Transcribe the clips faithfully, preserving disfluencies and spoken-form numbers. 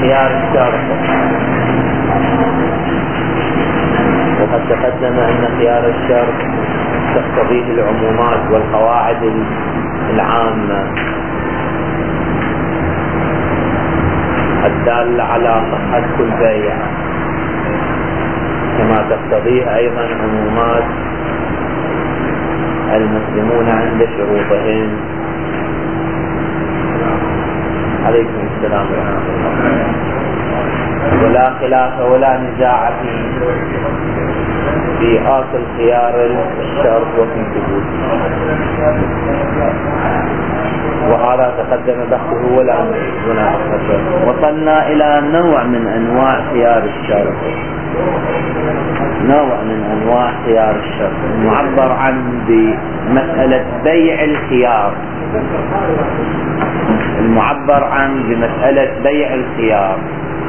خيار الشرط. وقد تقدم أن خيار الشرط تقتضيه العمومات والقواعد العامة الدالة على صحة كل بيع، كما تقتضيه أيضا عمومات المسلمون عند شروطهم. عليكم السلام ورحمة الله. ولا خلاف ولا نزاع في في آصل خيار الشرط وفي ثبوته، وهذا تقدم بحثه ولا ولا وصلنا إلى نوع من أنواع خيار الشرط، نوع من أنواع خيار الشرط معبر عنه بمسألة بيع الخيار، المعبر عنه بمسألة بيع الخيار.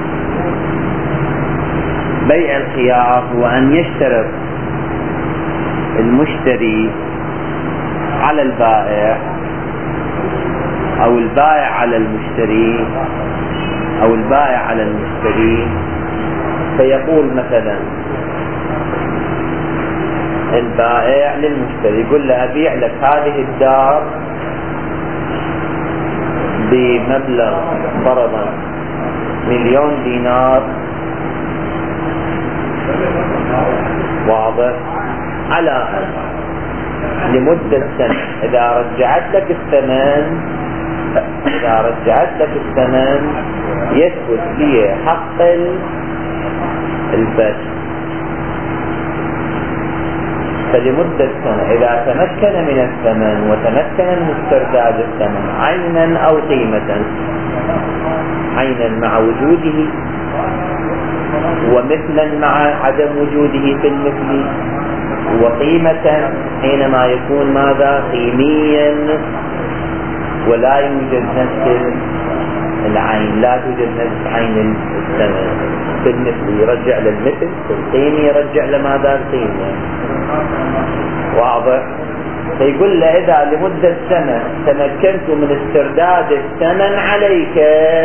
بيع الخيار هو أن يشترط المشتري على البائع أو البائع على المشتري أو البائع على المشتري، فيقول مثلا البائع للمشتري يقول له أبيع لك هذه الدار بمبلغ فرضا مليون دينار، واضح، على أن لمدة سنة إذا رجعت لك الثمن إذا رجعت لك الثمن يثبت لي حق البث. فلمدة سنة إذا تمكن من الثمن وتمكن من استرداد الثمن عينا أو قيمة، عينا مع وجوده ومثلا مع عدم وجوده في المثل، وقيمة حينما يكون ماذا قيميا ولا يوجد نفس العين، لا توجد نفس عين الثمن في المثل، يرجع للمثل، في القيمة يرجع لماذا القيمة، واضح. فيقول له إذا لمدة سنة تمكنت من استرداد الثمن عليك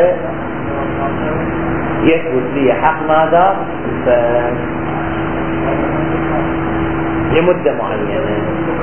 يثبت لي حق ماذا لمدة معينة.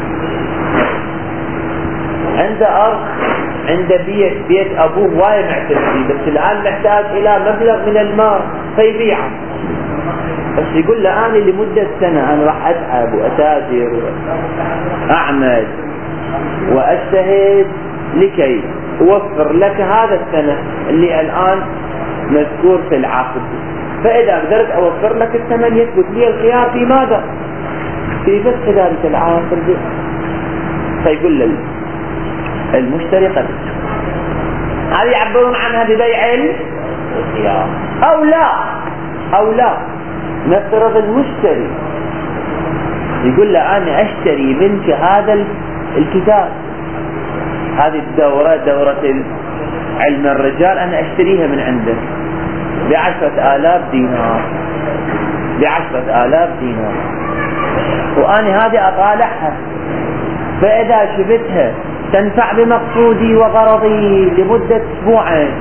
عند أخ عند بيت بيت أبوه وايد معتز فيه، بس الآن محتاج إلى مبلغ من المال فيبيعه، بس يقول له أنا لمدة سنة أنا راح أتعب وأتاجر وأعمل وأجتهد لكي أوفر لك هذا السنة اللي الآن مذكور في العقد، فإذا قدرت أوفر لك الثمن يثبت لي الخيار في ماذا؟ في فسخ ذلك العقد. فيقول له المشتري قبل هذه يعبرون عنها ببيع الخيار. أو لا أو لا نفترض المشتري يقول له أنا أشتري منك هذا الكتاب، هذه الدورة دورة علم الرجال أنا أشتريها من عندك بعشرة آلاف دينار بعشرة آلاف دينار، وأنا هذه أطالعها، فإذا شفتها تنفع بمقصودي وغرضي لمدة أسبوعين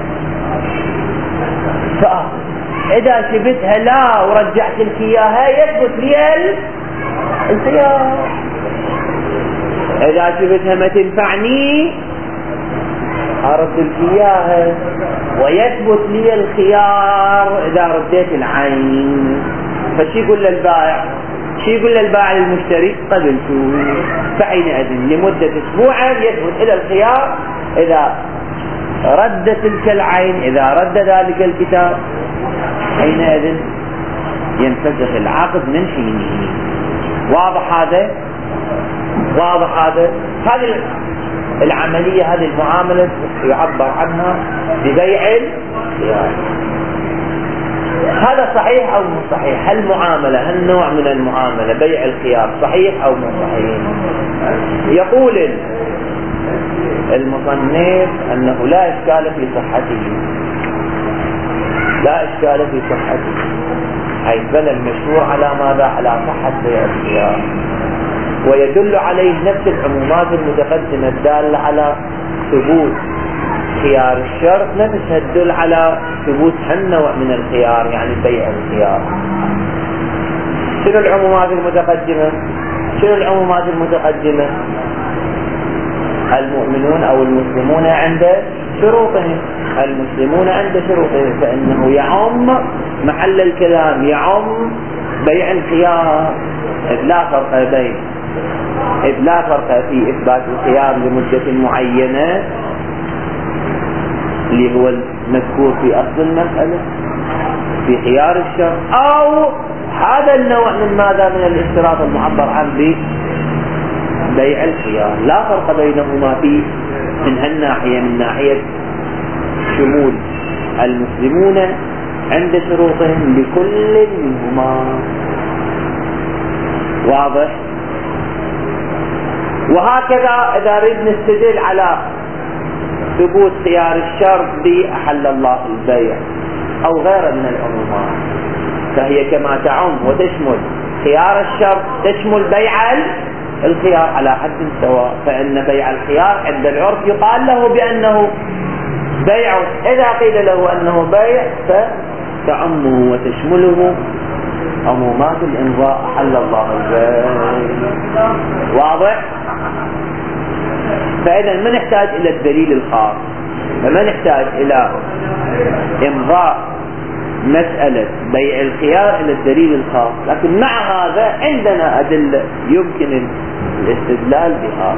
فإذا شفتها لا ورجعت لك إياها يثبت لي الخيار. إذا شفتها ما تنفعني أرد لك إياها ويثبت لي الخيار إذا رديت العين. فشي يقول للبائع شي يقول للبائع للمشتري قبلته، فحينئذ لمدة أسبوع يثبت إلى الخيار إذا رد تلك العين، إذا رد ذلك الكتاب حينئذ ينفسخ العقد من حينه. واضح هذا؟ واضح هذا؟ هذه العملية هذه المعاملة يعبر عنها ببيع الخيار. هذا صحيح أو مو صحيح؟ هالمعاملة هالنوع من المعاملة بيع الخيار صحيح أو مو صحيح؟ يقول المصنف أنه لا إشكال في صحته، لا إشكال في صحته، حيث بنى المشروع على ماذا؟ على صحة بيع الخيار، ويدل عليه نفس العمومات المتقدمة الدالة على ثبوت خيار الشرط نفسها تدل على ثبوت هالنوع من الخيار، يعني بيع الخيار. شنو العمومات المتقدمة؟ شنو العمومات المتقدمة؟ المؤمنون أو المسلمون عند شروطهم، المسلمون عند شروطهم، فإنه يعم محل الكلام، يعم بيع الخيار، إذ لا فرق بين إذ لا فرق في إثبات الخيار لمدة معينة اللي هو المذكور في أصل المسألة في خيار الشرط، أو هذا النوع من ماذا من الاشتراط المعبر عن بيع الخيار. لا فرق بينهما في من هالناحية، من ناحية شمول المسلمون عند شروطهم لكل منهما. واضح؟ وهكذا إذا ريد نستدل على ثبوت خيار الشرط بأحل الله البيع أو غير من العمومات، فهي كما تعم وتشمل خيار الشرط تشمل بيع الخيار على حد سواء، فإن بيع الخيار عند العرف يقال له بأنه بيع، إذا قيل له أنه بيع فتعمه وتشمله عمومات الإمضاء أحل الله البيع. واضح؟ فإذا ما نحتاج إلى الدليل الخاص، فما نحتاج إلى إمضاء مسألة بيع الخيار إلى الدليل الخاص، لكن مع هذا عندنا أدلة يمكن الاستدلال بها.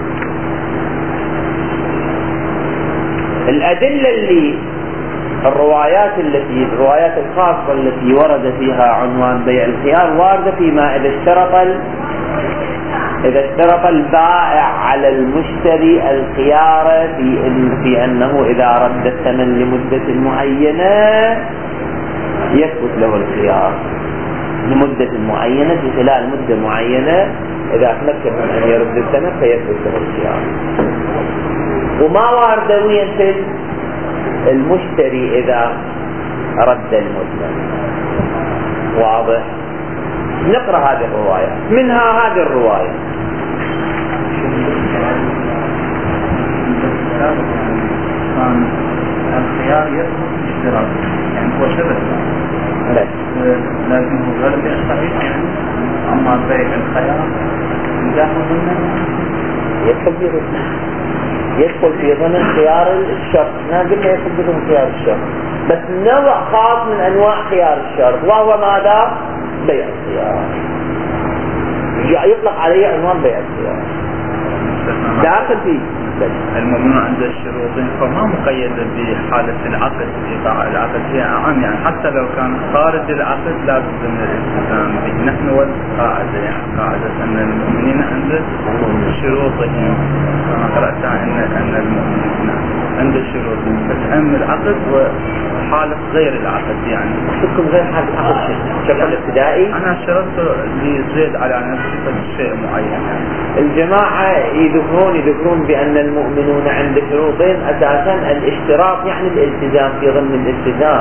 الأدلة اللي الروايات التي الروايات الخاصة التي ورد فيها عنوان بيع الخيار واردة فيما إذا اشترط ال... إذا اشترط البائع على المشتري الخيار في إن في أنه إذا رد الثمن لمدة معينة يثبت له الخيار لمدة معينة، في خلال مدة معينة إذا تمكن من أن يرد الثمن فيثبت له الخيار. وما وارد وين المشتري إذا رد المدة. واضح؟ نقرأ هذه الرواية، منها هذه الرواية الخيار يثبت اشتراك، يعني هو شبه لكن هو غير صحيح، يعني أما بيع الخيار يدخل ضمن يدخل في يدخل في ضمن خيار الشرط. ما قلنا يدخل في ضمن خيار الشرط، بس نوع خاص من أنواع خيار الشرط، وهو ماذا؟ بيع الخيار. يطلق عليه عنوان بيع الخيار داخل فيه. الممنوع عند الشروطين فما مقيدة بحالة العقد، إيقاع العقد هي عام، يعني حتى لو كان خارج العقد لا بد من الالتزام به. نحن والقاعدة يعني قاعدة أن المؤمنين عند شروطهم، كما قرأتها أن أن المؤمنين عند شروطهم فتهم العقد وحالة غير العقد. يعني شكم غير حالة العقد شكل ابتدائي. أنا شرطت لزيد على نفسي شيء معين. يعني الجماعة يذكرون يذكرون بأن المؤمنون عند شروطين أساسا الاشتراط يعني الالتزام في ضمن الالتزام،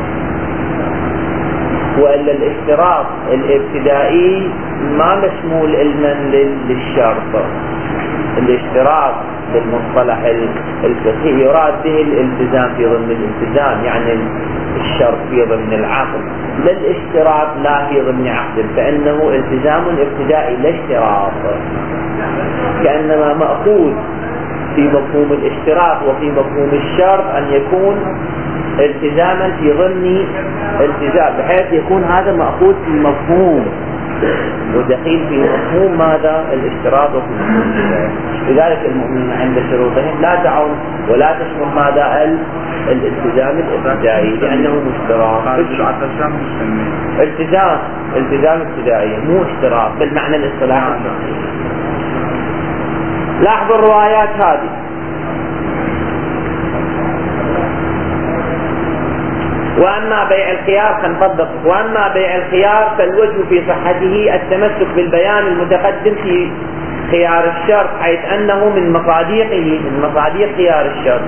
وإلا الاشتراط الابتدائي ما مشمول علما للشرط. الاشتراط بالمصطلح الفقهي يراد به الالتزام في ضمن الالتزام، يعني الشرط في ضمن العقد، لا الاشتراط لا في ضمن عقد، فإنه التزام ابتدائي لا اشتراط، كأنما مأخوذ في مفهوم الاشتراط وفي مفهوم الشرط أن يكون التزاما في ضمن التزام، بحيث يكون هذا مأخوذ في مفهوم ودخيل في مفهوم ماذا؟ الاشتراط وفي مفهوم التزام. لذلك المؤمنين عند شروطهم لا تعم ولا تشمل ماذا؟ الالتزام الابتدائي لأنه مشتراط. التزام التزام ابتدائي مو اشتراط بالمعنى الاصطلاحي. لاحظوا الروايات هذه. وأما بيع الخيار خنطبق وأما بيع الخيار فالوجه في صحته التمسك بالبيان المتقدم في خيار الشرط، حيث أنه من مصاديقه من مصاديق خيار الشرط.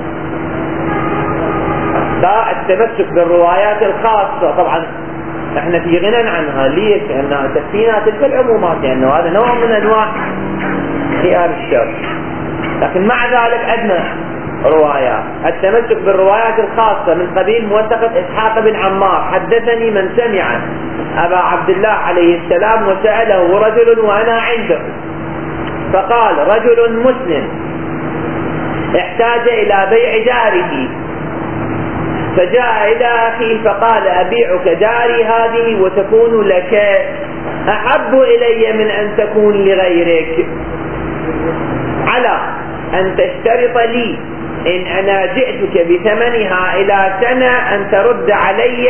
ده التمسك بالروايات الخاصة طبعا احنا في غنى عنها. ليش؟ لأنها تكفينا تلك العمومات، لأنه يعني هذا نوع من أنواع خيار الشرط. لكن مع ذلك عندنا روايات. التمسك بالروايات الخاصة من قبيل موثقة إسحاق بن عمار: حدثني من سمع أبا عبد الله عليه السلام وسأله رجل وأنا عنده فقال: رجل مسلم احتاج إلى بيع داره فجاء إلى أخيه فقال: أبيعك داري هذه وتكون لك أحب إلي من أن تكون لغيرك، على أن تشترط لي إن أنا جئتك بثمنها إلى سنة أن ترد علي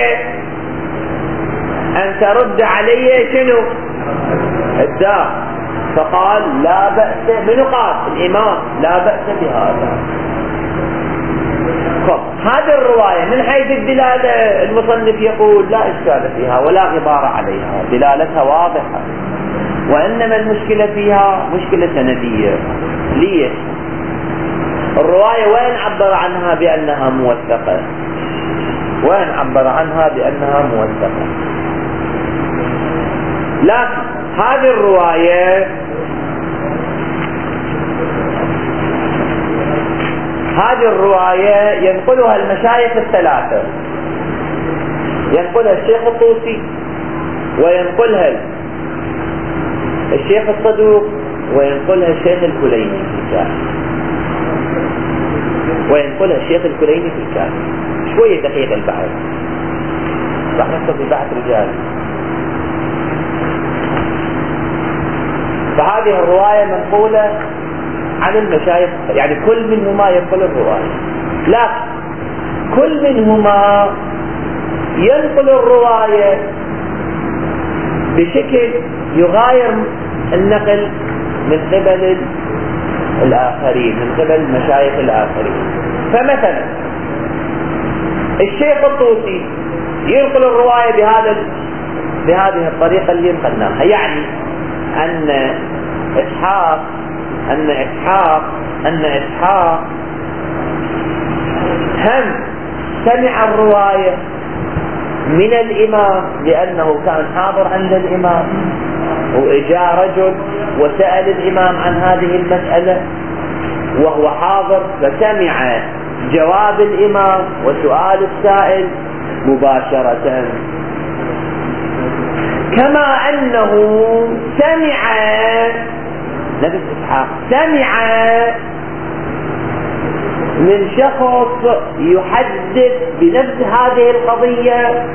أن ترد علي شنو؟ الدار. فقال: لا بأس. من قال؟ الإمام: لا بأس بهذا. خب هذه الرواية من حيث الدلالة المصنف يقول لا إشكال فيها ولا غبار عليها، دلالتها واضحة، وإنما المشكلة فيها مشكلة سندية. ليش؟ الرواية وين عبر عنها بأنها موثقة؟ وين عبر عنها بأنها موثقة؟ لكن هذه الرواية هذه الرواية ينقلها المشايخ الثلاثة، ينقلها الشيخ الطوسي وينقلها الشيخ الصدوق وينقلها الشيخ الكليني في الكافي وينقلها الشيخ الكليني في الكافي. شوية دقيق البحث، راح نكتب في بحث رجال. فهذه الرواية منقولة عن المشايخ، يعني كل منهما ينقل الرواية، لكن كل منهما ينقل الرواية بشكل يغاير النقل من قبل الآخرين، من قبل المشايخ الآخرين. فمثلا الشيخ الطوسي ينقل الرواية بهذا بهذه الطريقة اللي نقلناها، يعني أن إسحاق أن إسحاق أن إسحاق هم سمع الرواية من الإمام لأنه كان حاضر عند الإمام، وإجا رجل وسأل الإمام عن هذه المسألة وهو حاضر فسمع جواب الإمام وسؤال السائل مباشرة، كما أنه سمع نفس إسحاق سمع من شخص يحدث بنفس هذه القضية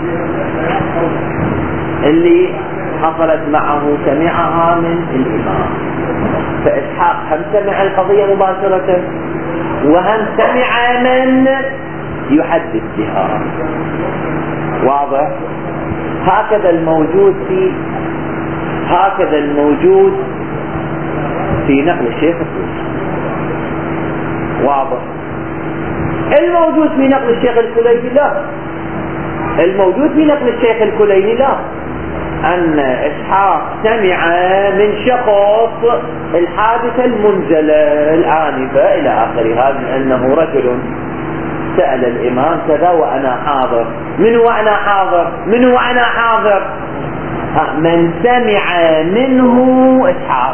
اللي حصلت معه، سمعها من الإمام. فإسحاق هم سمع القضية مباشرة وهم سمع من يحدث بها. واضح؟ هكذا الموجود في هكذا الموجود في نقل الشيخ الطوسي. واضح؟ الموجود في نقل الشيخ الكليني لا، الموجود في نقل الشيخ الكليني لا، أن إسحاق سمع من شخص الحادثة المنزلة الآنفة إلى آخرها، من أنه رجل سأل الإمام كذا وأنا حاضر. من هو أنا حاضر؟ من هو أنا حاضر؟ من سمع منه إسحاق.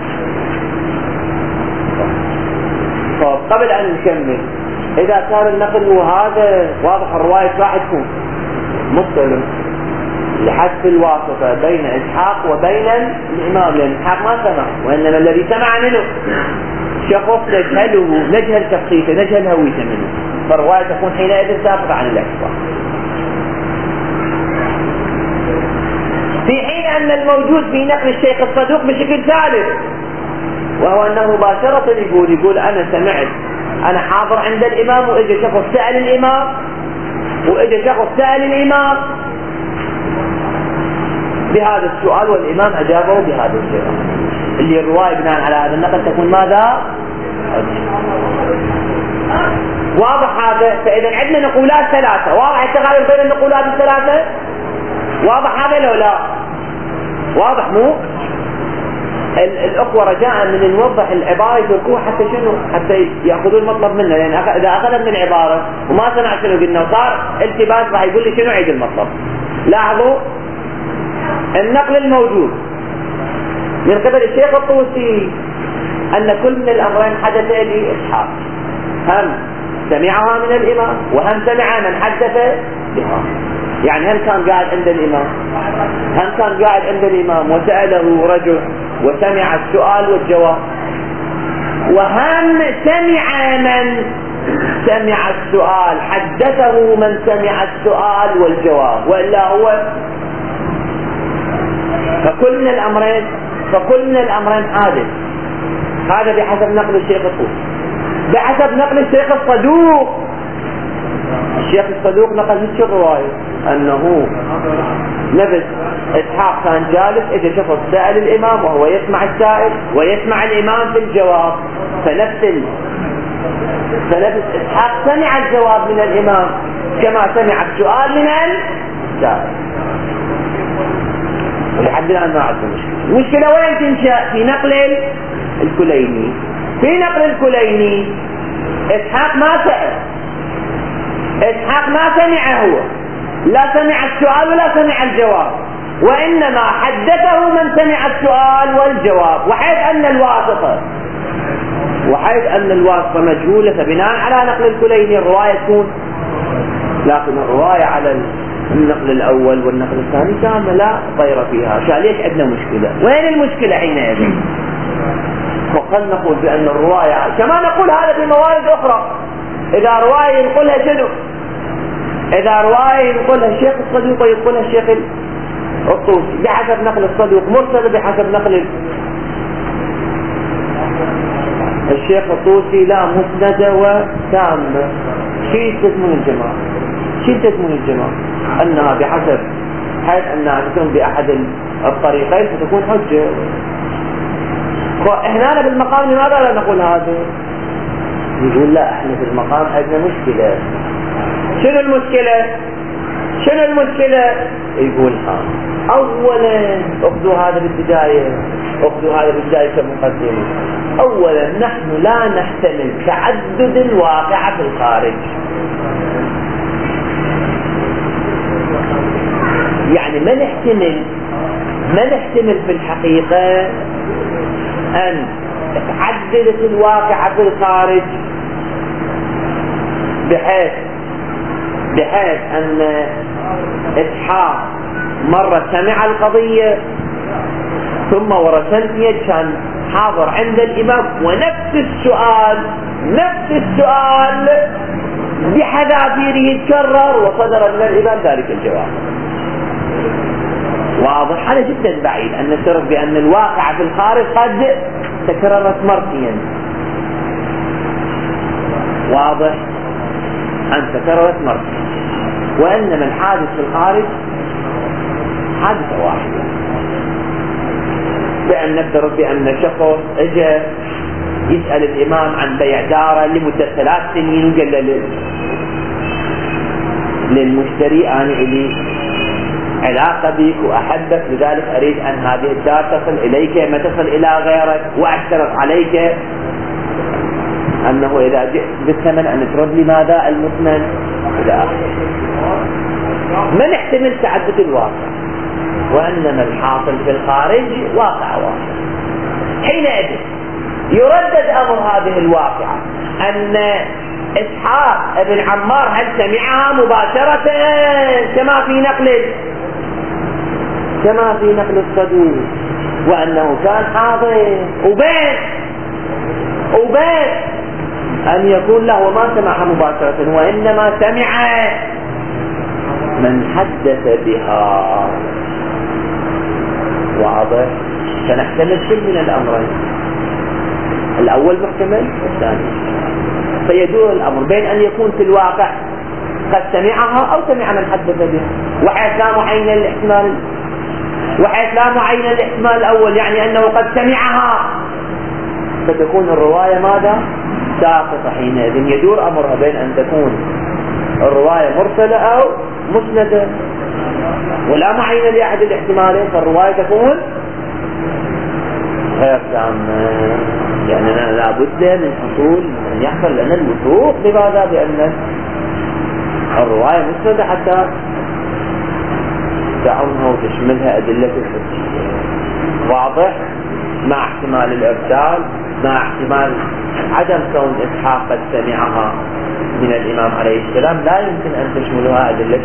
طب قبل أن نكمل، إذا كان النقل هو هذا واضح الرواية راح تكون مختلف لحذف الواسطة بين إسحاق وبين الإمام، لأن إسحاق ما سمع، وإنما الذي سمع منه شخص نجهله، نجهل شخصيته، نجهل هويته منه، فالرواية تكون حينئذ ساقطة عن الإحصاء. في حين أن الموجود في نقل الشيخ الصدوق بشكل ثالث، وهو أنه مباشرة يقول يقول أنا سمعت، أنا حاضر عند الإمام وإجا شخص سأل الإمام وإجا شخص سأل الإمام بهذا السؤال والإمام أجابه بهذا السؤال، اللي الرواية بناء على هذا النقل تكون ماذا؟ واضح هذا؟ فإذا عندنا نقولات ثلاثة، واضح التغاير بين النقولات الثلاثة؟ واضح هذا لو لا؟ واضح مو؟ الأخوة رجاء من نوضح العبارة يتركوها حتى شنو؟ حتى يأخذون المطلب منه، لأن يعني إذا أخذت من العبارة وما سمع شنو قلنا وصار التباس راح يقول لي شنو عيد المطلب. لاحظوا النقل الموجود من قبل الشيخ الطوسي أن كل من الأمرين حدث لإسحاق، هم سمعها من الإمام وهم سمع من حدث بها. يعني هم كان قاعد عند الإمام هم كان قاعد عند الإمام وسأله رجل وسمع السؤال والجواب، وهم سمع من سمع السؤال حدثه من سمع السؤال والجواب، وإلا هو فكل من الأمرين فكل من الأمرين حادث. هذا بحسب نقل الشيخ الطوسي. بحسب نقل الشيخ الصدوق، الشيخ الصدوق نقل هيك الرواية أنه نفس إسحاق كان جالس إذا شخص سأل الإمام وهو يسمع السائل ويسمع الإمام في الجواب، فنفس ال... فنفس إسحاق سمع الجواب من الإمام كما سمع السؤال من السائل. ولحد الآن ما عندنا مشكلة. المشكلة وين تنشأ؟ في نقل الكليني. في نقل الكليني إسحاق ما سأل، إسحاق ما سمع، هو لا سمع السؤال ولا سمع الجواب، وإنما حدثه من سمع السؤال والجواب، وحيث أن الواسطة وحيث أن الواسطة مجهولة فبناء على نقل الكليني الرواية تكون، لكن الرواية على النقل الأول والنقل الثاني كاملة لا غير فيها. شو ليش عندنا مشكلة؟ وين المشكلة حينئذ؟ وقد نقول بأن الرواية كما نقول هذا في موارد أخرى. إذا رواية ينقلها شنو؟ إذا رواية ينقلها الشيخ الصدوق وينقلها الشيخ الطوسي بحسب نقل الصدوق مرسل، بحسب نقل الشيخ الطوسي لا مسندة وتامة. شيء تسمون الجماعة شيء تسمون الجماعة أنها بحسب حيث أنها تكون بأحد الطريقين فتكون حجة. إحنا بالمقام لماذا لا نقول هذا؟ يقول لا احنا بالمقام عندنا مشكلة. شنو المشكلة؟ شنو المشكلة؟ يقول ها اولا اخذوا هذا بالبداية اخذوا هذا بالبداية كمقدمة. اولا نحن لا نحتمل تعدد الواقع في الخارج. يعني ما نحتمل ما نحتمل في الحقيقة ان تعددت الواقع في الخارج بحيث بحيث ان إسحاق مرة سمع القضية ثم ورثنية كان حاضر عند الإمام ونفس السؤال نفس السؤال بحذافيره يتكرر وصدر من الإمام ذلك الجواب. واضح؟ هذا جدا بعيد أن نفترض بأن الواقع في الخارج قد تكررت مرتين. واضح؟ أن تكررت مرتين، وإنما الحادث في الخارج حادثة واحدة. بأن نفترض بأن شخص اجى يسأل الإمام عن بيع داره لمدة ثلاث سنين وقال للمشتري أنا إلي علاقة بك وأحبك لذلك أريد أن هذه الدار تصل إليك ما تصل إلى غيرك، وأشترط عليك أنه إذا جئت بالثمن أن ترد لي ماذا المثمن إلى آخره. ما نحتمل تعدد الواقع، وإنما الحاصل في الخارج واقع واحد. حينئذ يردد أمر هذه الواقعة أن إسحاق بن عمار هل سمعها مباشرة كما في نقل كما في نقل الصدوق، وأنه كان حاضر وبين وبين أن يكون له ما سمعها مباشرة وإنما سمع من حدث بها. واضح؟ فنحتمل كل من الأمرين، الأول محتمل والثاني. فيدور الأمر بين أن يكون في الواقع قد سمعها أو سمع من حدث بها، وحيث لا معين الاحتمال وحيث لا معين الاحتمال الأول يعني أنه قد سمعها، فتكون الرواية ماذا؟ ساقطة. حينئذ يدور أمرها بين أن تكون الرواية مرسلة أو مسندة، ولا معين لأحد الاحتمالين، فالرواية تكون غير تامة. يعني لابد من حصول أن يحصل لنا الوثوق بماذا؟ بأن الرواية مسندة حتى تعمها وتشملها أدلة الحجية. واضح؟ مع احتمال الارسال، مع احتمال عدم كون اسحاق قد سمعها من الامام عليه السلام، لا يمكن ان تشملها ادلة.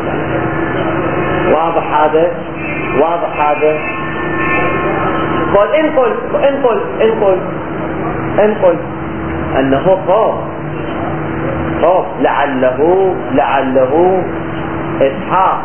واضح هذا؟ واضح هذا؟ قل انقل انقل انقل انقل انه خوف خوف لعله لعله اسحاق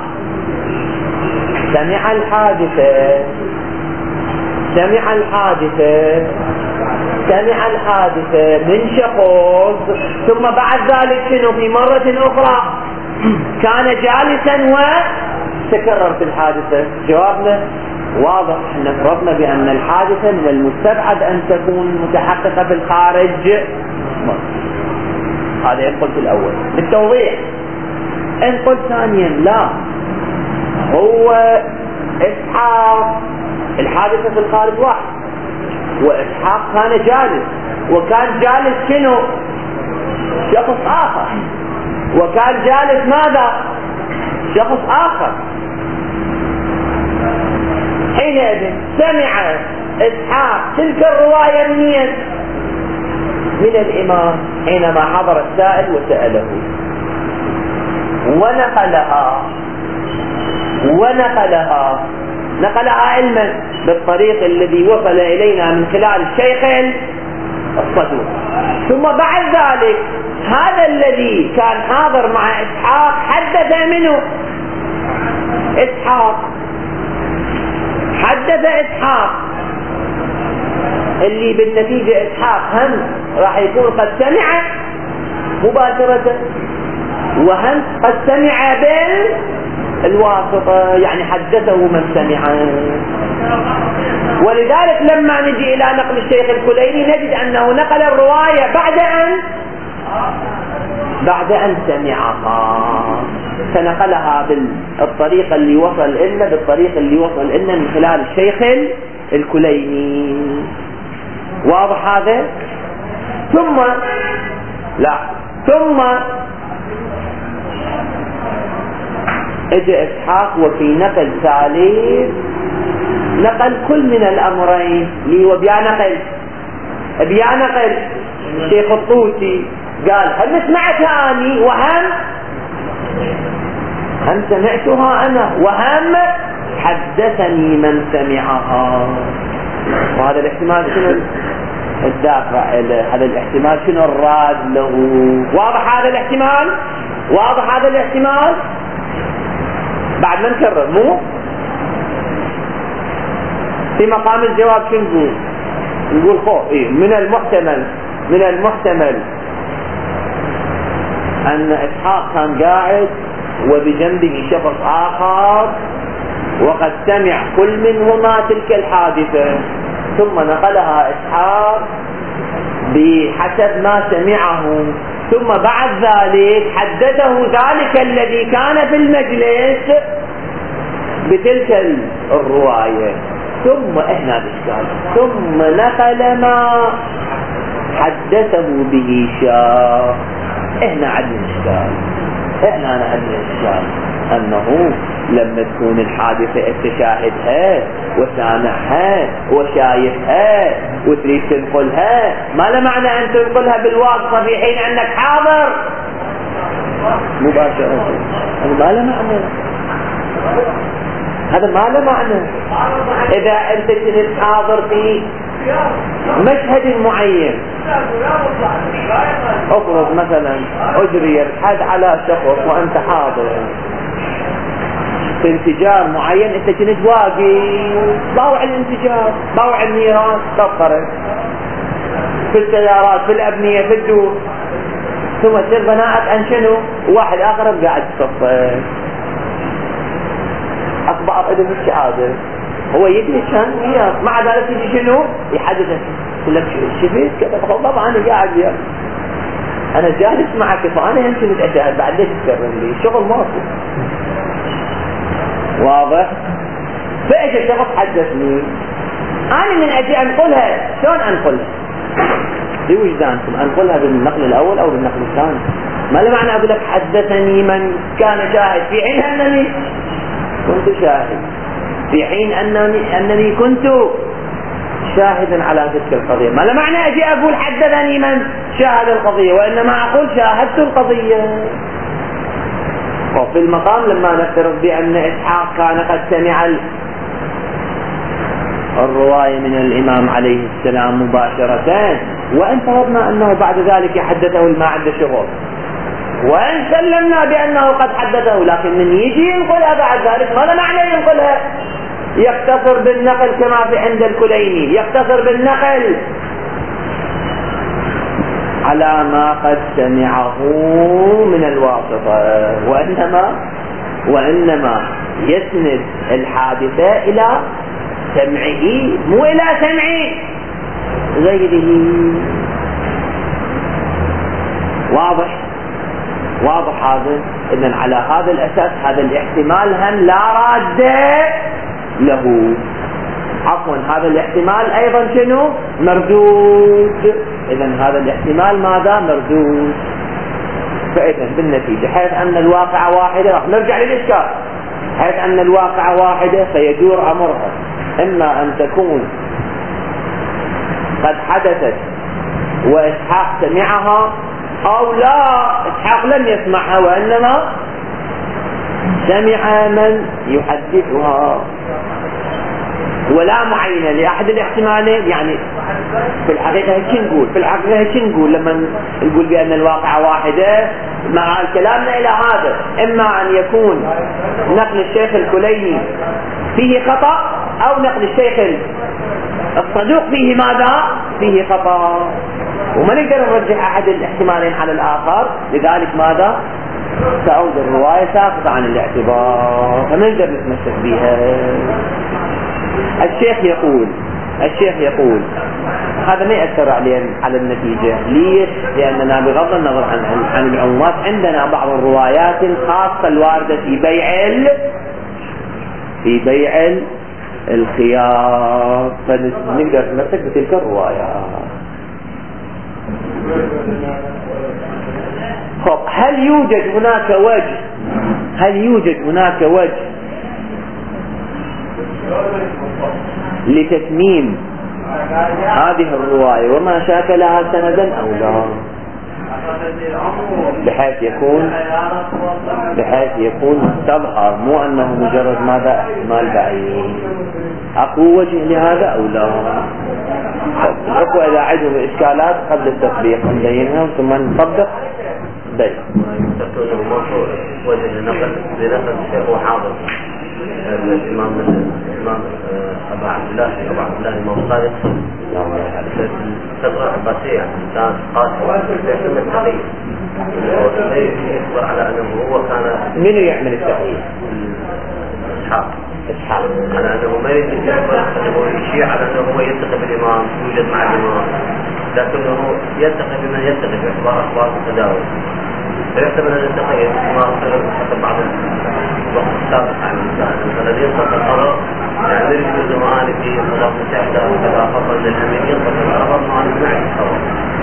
سمع الحادثة سمع الحادثة سمع الحادثة من شخص، ثم بعد ذلك شنو في مرة اخرى كان جالسا وتكرر في الحادثة. جوابنا واضح، احنا فرضنا بان الحادثة من المستبعد ان تكون متحققة في الخارج. هذا ينقل في الاول بالتوضيح. انقل ثانيا لا، هو اسحاق الحادثة في الخارج واحد، واسحاق كان جالس، وكان جالس شنو شخص اخر، وكان جالس ماذا شخص اخر. حينئذ سمع اسحاق تلك الرواية منين؟ من الامام حينما حضر السائل وسأله ونقلها ونقلها نقلها علما بالطريق الذي وصل الينا من خلال الشيخ الصدوق. ثم بعد ذلك هذا الذي كان حاضر مع اسحاق حدث منه اسحاق حدث اسحاق اللي بالنتيجة اسحاق هم راح يكون قد سمع مباشرة، وهم قد سمع بالواسطة، يعني حدثه من سمع. ولذلك لما نجي الى نقل الشيخ الكليني نجد انه نقل الرواية بعد ان بعد ان سمعها، فنقلها بالطريقة اللي وصل لنا بالطريقة اللي وصل لنا من خلال الشيخ الكليني. واضح هذا؟ ثم لا ثم اجى اسحاق وفي نقل ثالث نقل كل من الامرين لي، وبيا نقل بيا نقل الشيخ الطوسي قال هل سمعتها اني وهم هم سمعتها انا وهم حدثني من سمعها. وهذا الاحتمال شنو الدافع له؟ هذا الاحتمال شنو الراد له؟ واضح هذا الاحتمال؟ واضح هذا الاحتمال؟ بعد ما نكرر مو في مقام الجواب شو نقول؟ نقول خوف إيه من المحتمل من المحتمل أن إسحاق كان قاعد وبجنبه شخص آخر وقد سمع كل منهما تلك الحادثة، ثم نقلها إسحاق بحسب ما سمعه، ثم بعد ذلك حدثه ذلك الذي كان في المجلس بتلك الرواية. ثم احنا الاشكال ثم نقل ما حدثه به شاء. احنا عندنا اشكال احنا عندنا اشكال انه لما تكون الحادثة انت شاهدها وسامعها وشايفها وتريد تنقلها، ما له معنى ان تنقلها بالواسطة في حين انك حاضر مباشرة. هذا ما له معنى، هذا ما له معنى. اذا انت كنت حاضر في مشهد معين، افرض مثلا اجري الحد على شخص وانت حاضر في انفجار معين، انت كنت واقف باوع الانفجار باوع النيران تفقرت في السيارات في الابنية في الدور، ثم تصير بناءك عن شنو؟ واحد اخر قاعد تصفر اصبعت ادم الشهادة، هو يدري كان وياه، مع ذلك يجي شنو يحدثك يقول لك شفت كذا، طبعا انا قاعد وياك انا جالس معك فانا هم كنت اشاهد، بعد ليش تكرر لي شغل ماكو. واضح؟ فاجى شخص حدثني، انا من اجي انقلها شلون انقلها؟ بوجدانكم انقلها بالنقل الاول او بالنقل الثاني. ما له معنى اقول لك حدثني من كان شاهد في حين انني كنت شاهد، في حين انني انني كنت شاهدا على تلك القضية. ما لا معنى أجي أقول حدثني من شاهد القضية، وإنما أقول شاهدت القضية. وفي المقام لما نفترض بأن إسحاق كان قد سمع الرواية من الإمام عليه السلام مباشرة، وإن فرضنا أنه بعد ذلك حدثه ما عنده شغل، وإن سلمنا بأنه قد حدثه، لكن من يجي ينقلها بعد ذلك ماذا معنى ينقلها؟ يقتصر بالنقل كما في عند الكليني، يقتصر بالنقل على ما قد سمعه من الواسطة، وإنما وإنما يسند الحادثة إلى سمعه مو إلى سمع غيره. واضح واضح هذا. إذن على هذا الأساس هذا الاحتمال هم لا راد له، عفوا هذا الاحتمال أيضا شنو؟ مردود. إذن هذا الاحتمال ماذا؟ مردود. فإذن بالنتيجة حيث أن الواقع واحدة، راح نرجع للإشكال، حيث أن الواقع واحدة فيدور أمرها إما أن تكون قد حدثت وإسحاق سمعها، أو لا إسحاق لم يسمعها وإنما سمع من يحدثها، ولا معينة لأحد الاحتمالين. يعني في الحقيقة هيك نقول في الحقيقة هيك نقول لما نقول بأن الواقع واحدة، مع كلامنا إلى هذا إما أن يكون نقل الشيخ الكليني فيه خطأ، أو نقل الشيخ الصدوق فيه ماذا؟ فيه خطأ، وما نقدر نرجح أحد الاحتمالين على الآخر. لذلك ماذا؟ تعود الرواية ساقطة عن الاعتبار، فما نقدر نتمسك بها. الشيخ يقول الشيخ يقول هذا ما يأثر على النتيجة. ليش؟ لأننا بغض النظر عن عن العمومات عندنا بعض الروايات الخاصة الواردة في بيع ال في بيع الخيار، فنقدر نمسك بتلك الروايات. خب هل يوجد هناك وجه هل يوجد هناك وجه لتتميم هذه الرواية وما شاكلها سندا أو لا، بحيث يكون بحيث يكون مستظهر، مو أنه مجرد ماذا احتمال بعيد؟ أقوى وجه لهذا أو لا؟ الأخوة إذا عندهم إشكالات قبل التطبيق نبينها ثم نطبق. بي تقول الموضوع وجه لنقل لنقل الشيخ وحاضر الإمام الإمام أبا عبد الله أبا عبد الله الإمام صادق الفترة العباسية كانت قاسية يحمل التقية، يخبر على أنه هو كان منو يعمل التقية؟ إسحاق إسحاق على أنه ما يجب أنه يشيع على أنه هو يلتقي بالإمام، يوجد مع الإمام، لكنه يلتقي بمن يلتقي باعتبار أخبار التداول، فيحتمل أن يلتقي ما أصدر حتى بعض الوقت السابق عن الإنسان مثلا يلتقي القرار، يعني نريد زمان في الولايات المتحدة وكذا خطر للأمين يلتقي القرار مع المعنى القرار.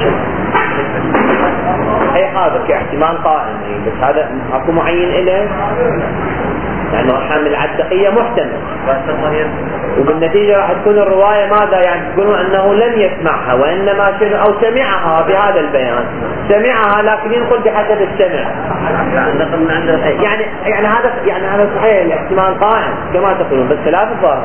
أي هذا كاحتمال قائم، بس هذا أكو معين إله، يعني حامل على التقية محتمل، وبالنتيجة راح تكون الرواية ماذا؟ يعني تقولون أنه لم يسمعها وإنما شنو أو سمعها بهذا البيان، سمعها لكن ينقل بحسب السمع. يعني يعني هذا يعني هذا صحيح، الاحتمال قائم كما تقولون، بس خلاف الظاهر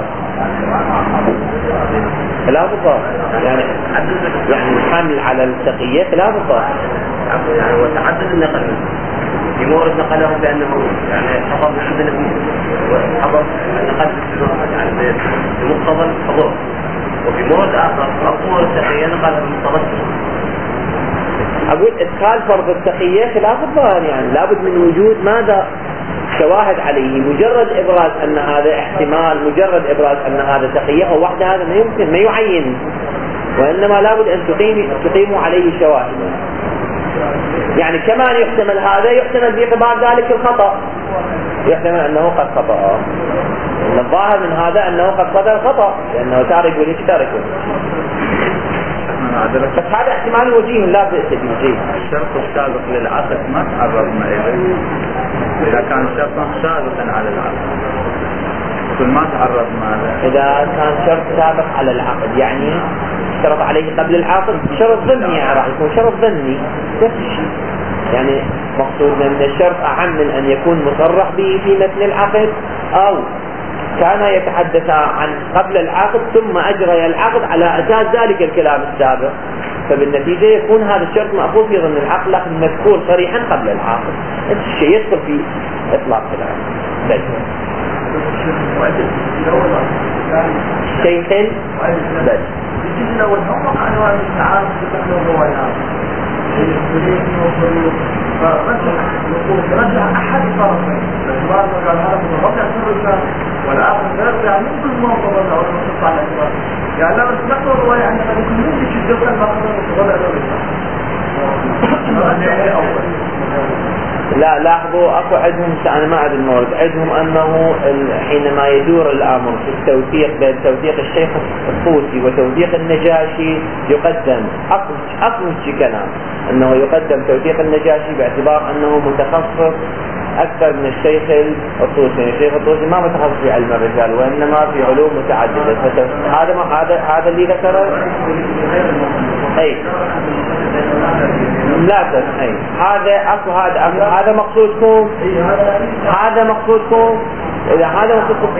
خلاف الظاهر يعني يعني حامل على التقية خلاف الظاهر. يعني وتعدد النقل في مورد نقلهم بأنه يعني حضر عندنا حضر نقل يعني بمقتضى الحضور، وفي مورد آخر أو مورد تقية نقلها بالمتوسط. أقول إدخال فرض التقية خلاف الظاهر، يعني لابد من وجود ماذا؟ شواهد عليه. مجرد إبراز أن هذا احتمال، مجرد إبراز أن هذا تقية أو وحده، هذا ما يمكن ما يعين، وإنما لابد أن تقيم تقيموا عليه شواهد. يعني كمان يحتمل هذا، يحتمل باعتبار ذلك الخطأ، يحتمل أنه قد خطأ، من الظاهر من هذا أنه قد صدر خطأ لأنه تارك وليش تارك. بس هذا احتمال وجيه لا بأس به. الشرط السابق للعقد ما تعرضنا إليه إذا كان شرطا سابقا على العقد. يقول ما تعرضنا له. إذا كان شرط سابق على العقد، يعني اشترط عليه قبل العقد شرط ظني، يعني راح يكون شرط ظني نفس الشيء. يعني مقصودنا من الشرط أعم من أن يكون مصرح به في متن العقد، أو كان يتحدث عن قبل العقد ثم أجري العقد على أساس ذلك الكلام السابق، فبالنتيجة يكون هذا الشرط مأخوذ في ضمن العقد لكن مذكور صريحا قبل العقد. نفس الشيء يدخل في إطلاق العقد. بل شيخ بل يجب لو الحقق عنوان التعارض بين الروايات فرجع نقول رجع أحد الطرفين باعتبار أنه قال هذا متوقع سرسا والآخر يرجع من كل موضوع أو المنصف على الاعتبار، يعني لو نقل الرواية عندما يكون ممكن جدا المقصود متوقع سرسا. لا لاحظوا اكو عندهم، انا ما ادري المورد عندهم انه حينما يدور الامر في التوثيق بين توثيق الشيخ الطوسي وتوثيق النجاشي يقدم اصل اصل شيء كلام انه يقدم توثيق النجاشي باعتبار انه متخصص اكثر من الشيخ الطوسي. الشيخ الطوسي ما متخصص في علم الرجال وانما في علوم متعدده، هذا ما هذا هذا اللي ذكره. اي لا تس اي هذا اكو هذا هذا مقصودكم، هذا مقصودكم. اذا هذا مقصودكم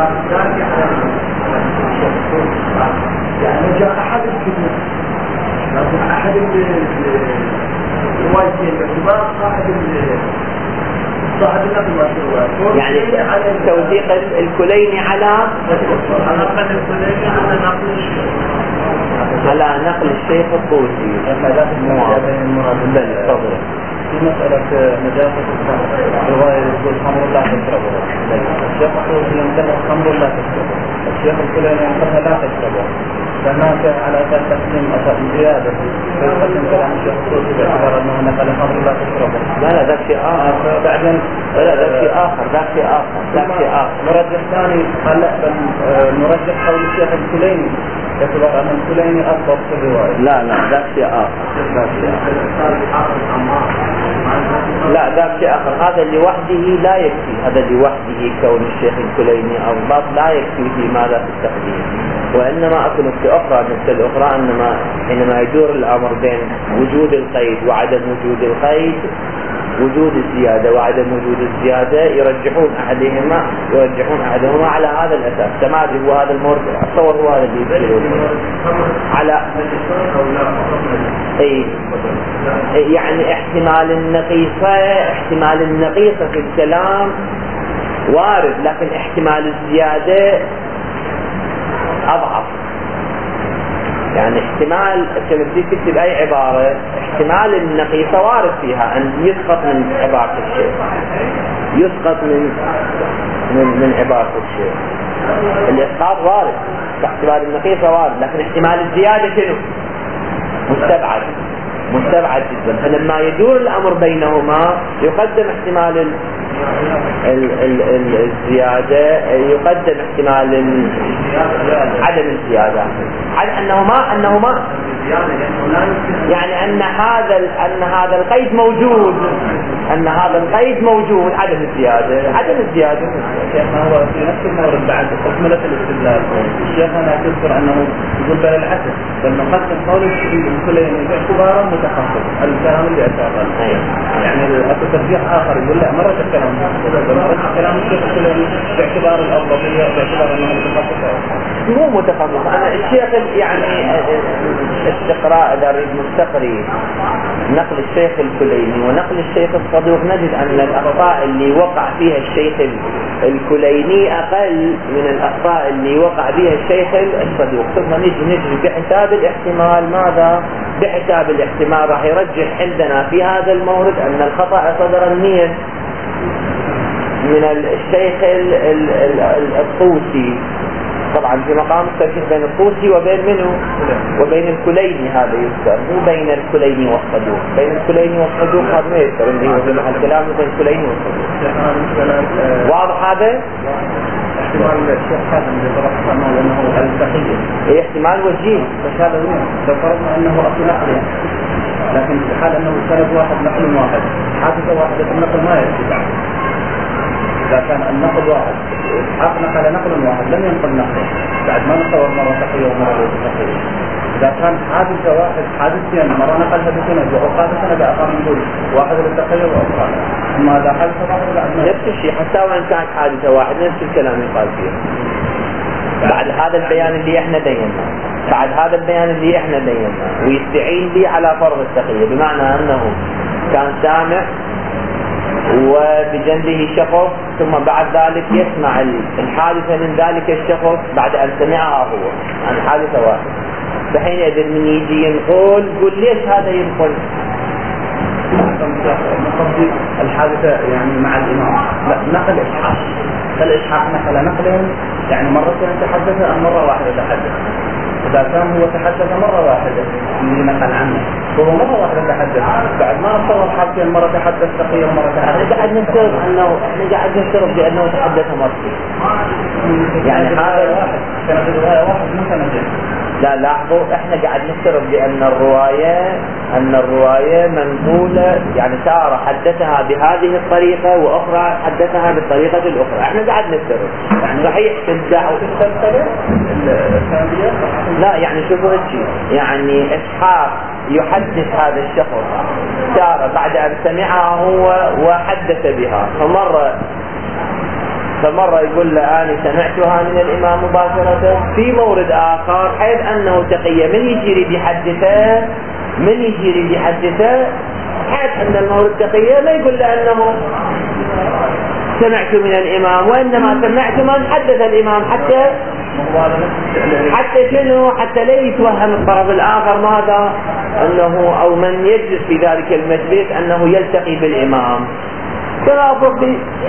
يعني جاء احد الكتب لكن احد الروايتين باعتبار صاحب صاحب النقل، يعني توثيق الكليني على نقل الكليني على نقل على نقل الشيخ الطوسي. بل تفضل. في مسألة نجاسة الرواية يقول خمر لا تشربه، الشيخ الطوسي ينتهى خمر لا تشربه، الشيخ الكليني ينتهى لا تشربه، فهناك على أساس تقسيم أساس زيادة فيقسم كلام الشيخ الطوسي باعتبار أنه نقل خمر لا تشربه. لا لا ذاك شيء آخر. بعدين لا ذاك شيء آخر ذاك شيء آخر ذاك شيء آخر. مرجح ثاني قال لا بل نرجح قول الشيخ الكليني باعتبار أن الكليني أضبط في الرواية. لا لا ذاك شيء آخر ذاك شيء آخر. لا ذاك شيء آخر. هذا لوحده لا يكفي، هذا لوحده كون الشيخ الكليني أضبط لا يكفي في ماذا في التقديم، وإنما أكو نقطة أخرى نقطة الأخرى أنما حينما يدور الأمر بين وجود القيد وعدم وجود القيد، وجود الزيادة وعدم وجود الزيادة، يرجحون أحدهما يرجحون أحدهما على هذا الأساس. كما أدري هو هذا المورد أتصور هو هذا اللي يصير على أي يعني احتمال النقيصة احتمال النقيصة في الكلام وارد، لكن احتمال الزيادة أضعف. يعني احتمال كما تكتب أي عبارة احتمال النقيصة وارد فيها أن يسقط من عبارة الشيء، يسقط من من من عبارة الشيء. الإسقاط وارد باعتبار النقيصة وارد، لكن احتمال الزيادة شنو؟ مستبعد مستبعد جدا. فلما يدور الأمر بينهما يقدم احتمال ال ال ال ال الزيادة، يقدم احتمال ال عدم الزيادة، على أنه ما أنه ما يعني أن هذا ان هذا القيد موجود، أن هذا القيد موجود عدم الزيادة عدم الزيادة. شيخنا هو في نفس المورد بعد تكملة الاستدلال شيخنا يذكر أنه يقول بل العكس، بل نقسم قول الكليني باعتباره متخصص الكلام اللي أشار يعني أكو ترجيح آخر يقول لا مرة الكلام مرة الكلام الشيخ الكليني باعتبار الأفضلية باعتبار أنه متخصص مو متخصص. أنا الشيخ يعني استقراء إذا أريد مستقري نقل الشيخ الكليني ونقل الشيخ الصدوق نجد أن الأخطاء اللي وقع فيها الشيخ الكليني أقل من الأخطاء اللي وقع فيها الشيخ الصدوق. ثم نجي نجي بحساب الاحتمال ماذا؟ بحساب الاحتمال راح يرجح عندنا في هذا المورد أن الخطأ صدر منين؟ من الشيخ الطوسي. طبعا في مقام التركيز بين الطوسي وبين منه وبين الكليني، هذا يذكر مو بين الكليني والصدوق. بين الكليني والصدوق هذا ما يذكر اللي هو في محل كلام بين الكليني والصدوق. واضح هذا؟ احتمال الشيخ حاتم بطرح أنه أنه التقية هي احتمال وجيه فشال وين لو فرضنا أنه أصل نقل، لكن في حال أنه سند واحد نقل واحد حادثة واحدة النقل ما يكفي بعد إذا كان النقل واحد إسحاق نقل نقل واحد لم ينقل نقل بعد ما نصور مرة تقية ومرة تقية. إذا كان حادثة واحد حادثين مرة نقلها بسند وأخرى بسند أخر نقول واحد بالتقية وأخرى ثم إذا حادثة واحد بعد نفس الشيء حتى وإن كانت حادثة واحد نفس الكلام يقال فيها. بعد هذا البيان اللي احنا ديناه بعد هذا البيان اللي احنا ديناه ويستعين به على فرض التقية، بمعنى أنه كان سامع وبجنبه شخص ثم بعد ذلك يسمع الحادثة من ذلك الشخص بعد أن سمعها هو عن حادثة واحد، فحينئذ من يجي ينقل يقول ليش هذا ينقل نقضي الحادثة يعني مع الإمام لا نقل إسحاق فالإسحاق نقل نقلا يعني مرتين تحدث أم مرة واحدة تحدث. إذا كان هو تحدث مرة واحدة اللي نقل عنه هو مرة واحدة تحدث بعد ما نصور حادثين مرة تحدث تقية مرة تحدث. احنا قاعد نفترض أنه احنا قاعد نفترض بأنه تحدث مرتين يعني هذا واحد كانت الرواية واحد من سنتين. لا لاحظوا احنا قاعد نفترض بأن الرواية أن الرواية منقولة يعني تارة حدثها بهذه الطريقة وأخرى حدثها بالطريقة الأخرى. احنا قاعد نفترض يعني صحيح تدعوا لا يعني شوفوا هالشيء يعني إسحاق يحدث هذا الشخص تارة بعد أن سمعها هو وحدث بها فمرة فمرة يقول له أنا سمعتها من الإمام مباشرة في مورد آخر حيث أنه تقية من يجري بحدثه من يجري بحدثه حيث أن المورد تقية ما يقول له أنه سمعت من الإمام وإنما سمعت من حدث الإمام حتى حتى شنو حتى لا يتوهم الطرف الآخر ماذا أنه أو من يجلس في ذلك المجلس أنه يلتقي بالإمام. تنافق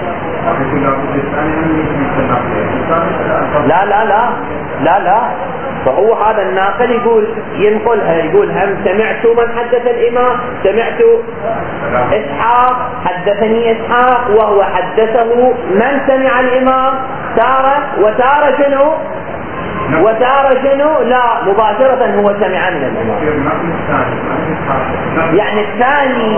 لا لا لا لا لا فهو هذا الناقل يقول ينقلها يقول هم سمعت من حدث الإمام سمعت إسحاق حدثني إسحاق وهو حدثه من سمع الإمام تارة وتارة شنو وتارة شنو لا مباشرة هو سمع من الإمام. يعني الثاني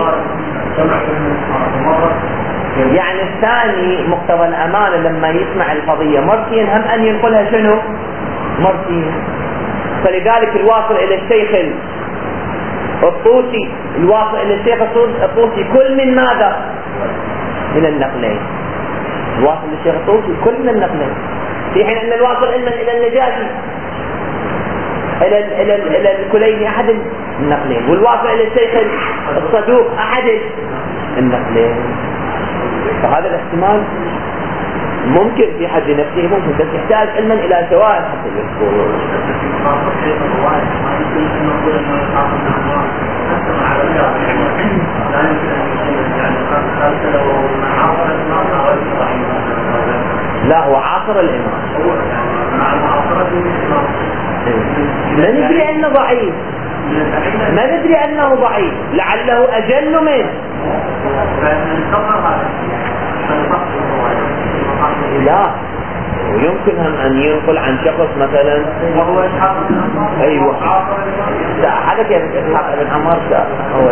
يعني الثاني مقتضى الأمانة لما يسمع القضية مرتين هم أن ينقلها شنو مرتين. فلذلك الواصل إلى الشيخ الطوسي الواصل إلى الشيخ الطوسي كل من ماذا من النقلين الواصل للشيخ الطوسي كل من النقلين في حين أن الواصل إلى النجاشي إلى إلى إلى الكليني أحد النقلين والواصل إلى الشيخ الصدوق أحد النقلين. فهذا الاحتمال ممكن في حد نفسه ممكن بس يحتاج علما إلى شواهد حتى يذكر. لا هو عاصر الإمام ما ندري أنه ضعيف ما ندري أنه ضعيف لعله أجل منه لا ويمكنهم أن ينقل عن شخص مثلا وهو إسحاق أيوة هذا كيف إسحاق بن عمار هو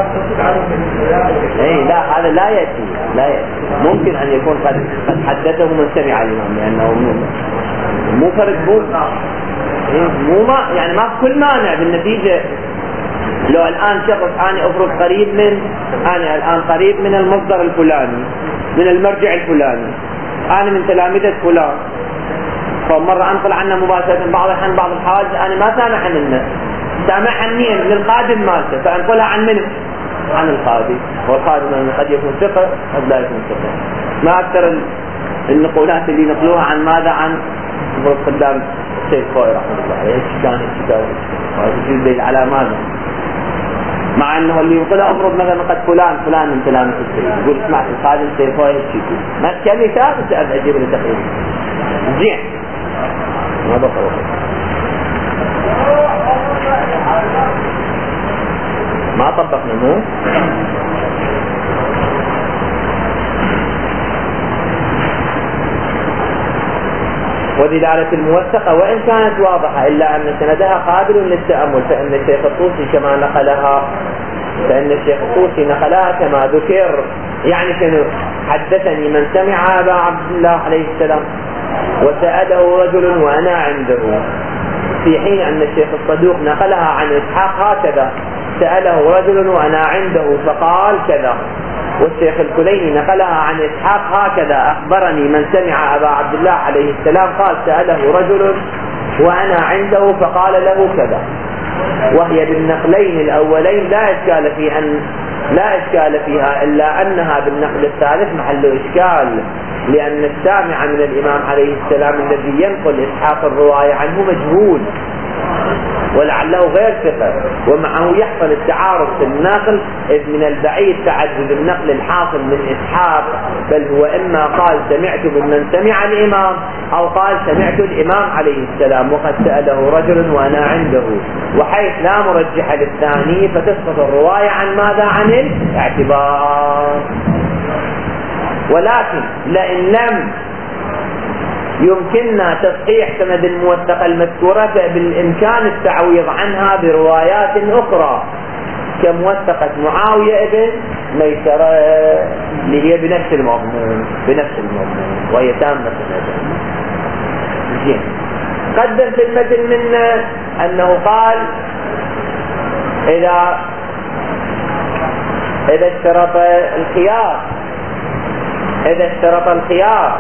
أي لا هذا لا يأتي لا يأتي ممكن أن يكون قد قد حدثه من سمع الإمام لأنه مو فرق مو مو ما يعني ما كل مانع بالنتيجة. لو الآن شخص أنا أفرض قريب من أنا الآن قريب من المصدر الفلاني من المرجع الفلاني أنا من تلامذة فلان فمرة أنقل عنه مباشرة بعض الحين بعض الحوادث أنا ما سامع منه سامعها منين من القادم مالته فأنقلها عن منه عن القاضي والقاضي قد يكون ثقة قد لا يكون ثقة. ما أكثر النقولات اللي نقلوها عن ماذا عن قدام السيد خوي رحمه الله عليه كان كتاب وهذا دليل على ماذا مع انه اللي يقول افرض مثلا قد فلان فلان من تلامذة السيد يقول اسمع القاضي السيد خوي هيك ما كان يتابع اجيب له تقرير زين ما بقى ما طبقنا مو ودلالة الموثقة وإن كانت واضحة إلا أن سندها قابل للتأمل فإن الشيخ الطوسي كما نقلها فإن الشيخ الطوسي نقلها كما ذكر. يعني شنو؟ حدثني من سمع أبا عبد الله عليه السلام وسأله رجل وأنا عنده، في حين أن الشيخ الصدوق نقلها عن إسحاق هكذا: سأله رجل وأنا عنده فقال كذا. والشيخ الكليني نقلها عن إسحاق هكذا: أخبرني من سمع أبا عبد الله عليه السلام قال سأله رجل وأنا عنده فقال له كذا. وهي بالنقلين الأولين لا إشكال في أن لا إشكال فيها، إلا أنها بالنقل الثالث محل إشكال، لأن السامع من الإمام عليه السلام الذي ينقل إسحاق الرواية عنه مجهول ولعله غير ثقة، ومعه يحصل التعارض في النقل، إذ من البعيد تعدد النقل الحاصل من إسحاق، بل هو إما قال سمعت ممن سمع الإمام أو قال سمعت الإمام عليه السلام وقد سأله رجل وأنا عنده، وحيث لا مرجح للثاني فتسقط الرواية عن ماذا؟ عن الاعتبار. ولكن لئن لم يمكننا تصحيح سند الموثقة المذكورة فبالإمكان التعويض عنها بروايات أخرى كموثقة معاوية ابن ميسرة اللي هي بنفس المضمون بنفس المضمون وهي تامة سندا. زين. قدم في المتن منا أنه قال إذا إذا اشترط الخيار إذا اشترط الخيار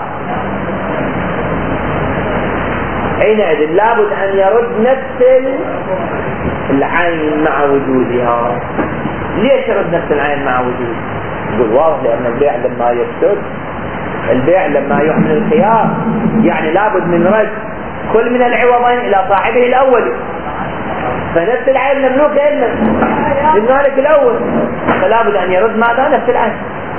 حينئذ لابد أن يرد نفس العين مع وجودها. ليش يرد نفس العين مع وجودها؟ يقول واضح لأن البيع لما يفسد البيع لما يحمل الخيار، يعني لابد من رد كل من العوضين إلى صاحبه الأول، فنفس العين مملوكة إلا للمالك الأول، فلابد أن يرد ماذا؟ نفس العين.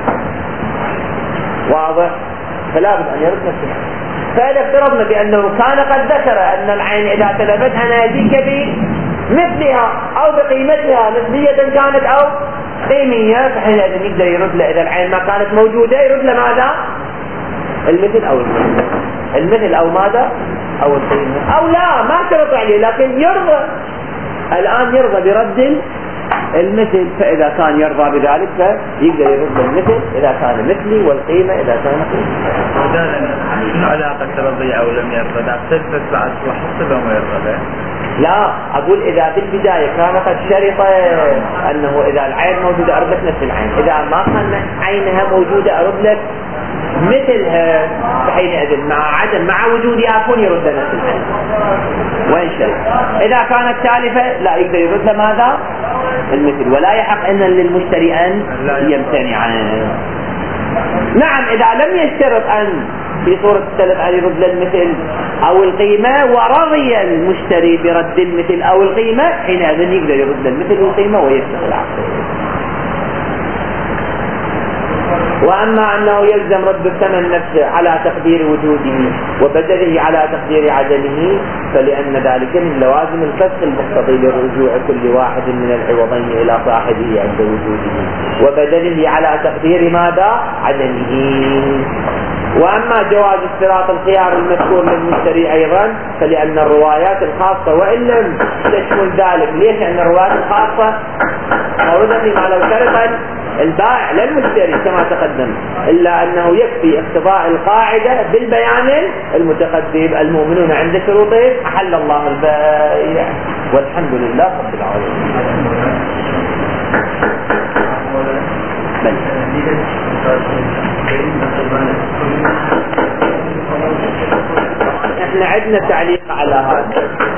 واضح؟ فلابد أن يرد نفس العين. فإذا افترضنا بأنه كان قد ذكر أن العين إذا تلفت أنا أجيك بمثلها أو بقيمتها، مثلية كانت أو قيمية، فحينئذ يقدر يرد له. إذا العين ما كانت موجودة يرد له ماذا؟ المثل أو المثل المثل أو ماذا؟ أو القيمة، أو لا ما شرط عليه لكن يرضى الآن يرضى برد المثل. فإذا كان يرضى بذلك فيقدر يرد المثل إذا كان مثلي، والقيمة إذا كان قيمة. شنو علاقة رضي أو لم يرضى؟ لا تلبس بعد وحصل وما يرضى. لا أقول إذا بالبداية كان قد شرط أنه إذا العين موجودة أرد لك نفس العين، إذا ما كان عينها موجودة أرد لك مثلها، فحينئذ مع عدم مع وجودها أكون يرد نفس العين وإن شرط. إذا كانت تالفة لا يقدر يرد ماذا؟ المثل، ولا يحق إن للمشتري أن يمتنع. نعم إذا لم يشترط أن في صورة السلف أن يرد للمثل أو القيمة ورضي المشتري برد المثل أو القيمة، حينئذ يقدر يرد للمثل والقيمة ويفسخ العقد. وأما أنه يلزم رد الثمن نفسه على تقدير وجوده وبدله على تقدير عدمه، فلأن ذلك من لوازم الفسخ المقتضي لرجوع كل واحد من العوضين إلى صاحبه عند وجوده وبدله على تقدير ماذا؟ عدمه. وأما جواز اشتراط الخيار المذكور للمشتري أيضا فلأن الروايات الخاصة وإن لم تشمل ذلك. ليش؟ لأن الروايات الخاصة موردة لما لو شرط البائع للمشتري كما تقدم، إلا أنه يكفي اقتضاء القاعدة بالبيان المتقدم: المؤمنون عند شروطهم أحل الله البائع، والحمد لله رب العالمين. احنا عندنا تعليق على هذا.